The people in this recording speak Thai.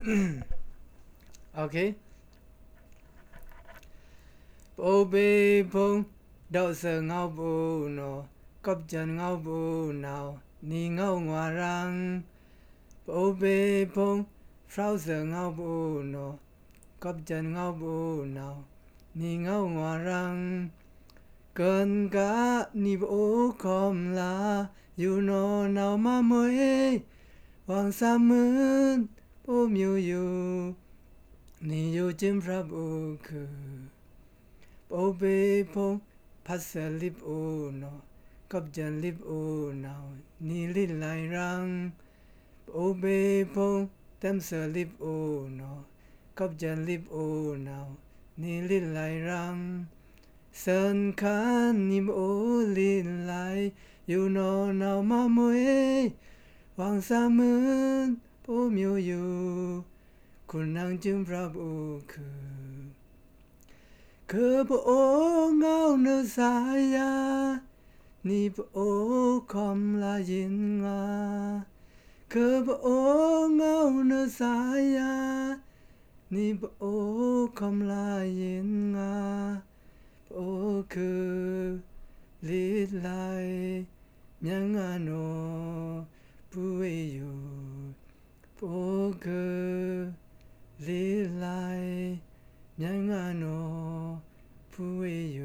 โอเคโอเบพงดอกเสือเงาบูโนกับจันเงาบูนาวนี่เงางวารังโอเบพงฟราวเสือเงาบูโนกับจันเงาบูนาวนี่เงางวารังเกินกะนี่โอคอมลาอยู่โนนาวมาเมยวางสามมืนโอมิวอยู่นี่อยู่จิมพระบุคือโอเบพงพัสลิปโอโนกับจันลิปโอนาวนี่ลิลายรังโอเบพงเต็มเสลิปโอโนกับจันลิปโอนาวนี่ลิลายรังเซินคานิมโอลิลายอยู่โนนาวมาเมยวางสามมืนโอมิวอยู่คุณนางจึงพระบุคือพระองค์เอาเนื้อสายานี่พระองค์คำลายินงาคือพระองค์เอาเนื้อสายานี่พระองค์คำลายินงาพระองค์คือลิไลยังอโนผู้อยู่พระองค์คือลิไลยังอโนผู้อยู่